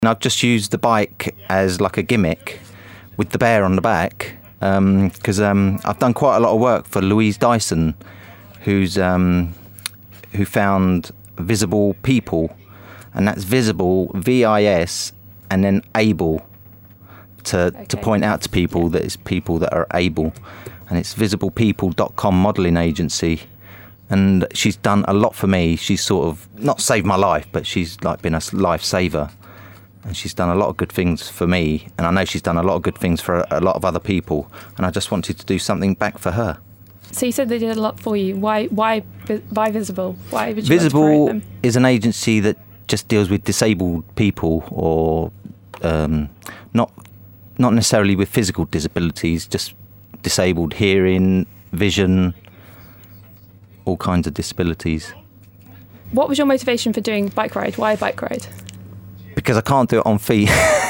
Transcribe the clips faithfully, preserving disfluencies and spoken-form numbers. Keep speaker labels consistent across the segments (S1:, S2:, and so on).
S1: And I've just used the bike as like a gimmick with the bear on the back because um, um, I've done quite a lot of work for Louise Dyson, who's um, who found Visible People, and that's visible, V I S, and then able to okay. to point out to people yeah. that it's people that are able, and it's visible people dot com modelling agency. And she's done a lot for me. She's sort of not saved my life, but she's like been a lifesaver. And she's done a lot of good things for me, and I know she's done a lot of good things for a, a lot of other people, and I just wanted to do something back for her.
S2: So you said they did a lot for you. Why Why, why Visible? Why would you
S1: Visible
S2: want to promote them?
S1: Is an agency that just deals with disabled people, or um, not not necessarily with physical disabilities, just disabled hearing, vision, all kinds of disabilities.
S2: What was your motivation for doing bike ride? Why bike ride?
S1: Because I can't do it on feet.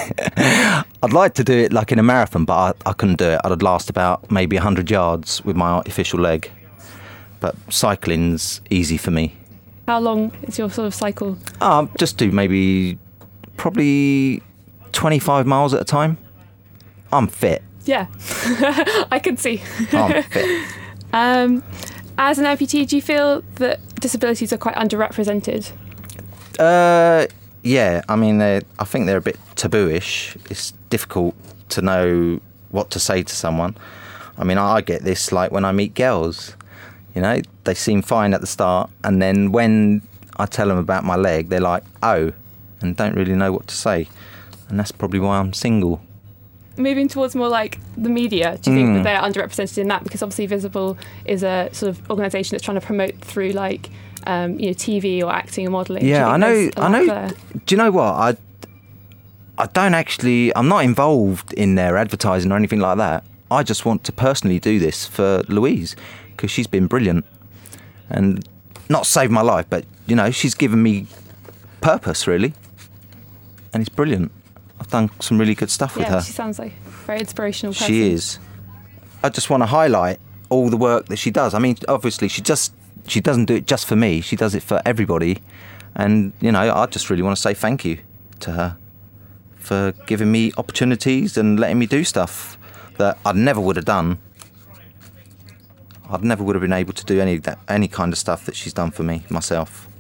S1: I'd like to do it like in a marathon, but I, I couldn't do it. I'd last about maybe one hundred yards with my artificial leg. But cycling's easy for me.
S2: How long is your sort of cycle?
S1: Uh, just do maybe probably twenty-five miles at a time. I'm fit.
S2: Yeah, I can see.
S1: I'm fit.
S2: Um, as an amputee, do you feel that disabilities are quite underrepresented?
S1: Uh... Yeah, I mean, I think they're a bit tabooish. It's difficult to know what to say to someone. I mean, I get this like when I meet girls, you know, they seem fine at the start, and then when I tell them about my leg, they're like, oh, and don't really know what to say. And that's probably why I'm single.
S2: Moving towards more like the media, do you think
S1: Mm.
S2: that they're underrepresented in that? Because obviously Visible is a sort of organisation that's trying to promote through like, um, you know, T V or acting and modelling.
S1: Yeah, I know. I know.
S2: There?
S1: Do you know what? I I don't actually. I'm not involved in their advertising or anything like that. I just want to personally do this for Louise because she's been brilliant and not saved my life, but you know, she's given me purpose really, and it's brilliant. I've done some really good stuff
S2: yeah,
S1: with her.
S2: She sounds like a very inspirational person.
S1: She is. I just want to highlight all the work that she does. I mean, obviously, she just she doesn't do it just for me. She does it for everybody. And, you know, I just really want to say thank you to her for giving me opportunities and letting me do stuff that I never would have done. I never would have been able to do any that, any kind of stuff that she's done for me, myself.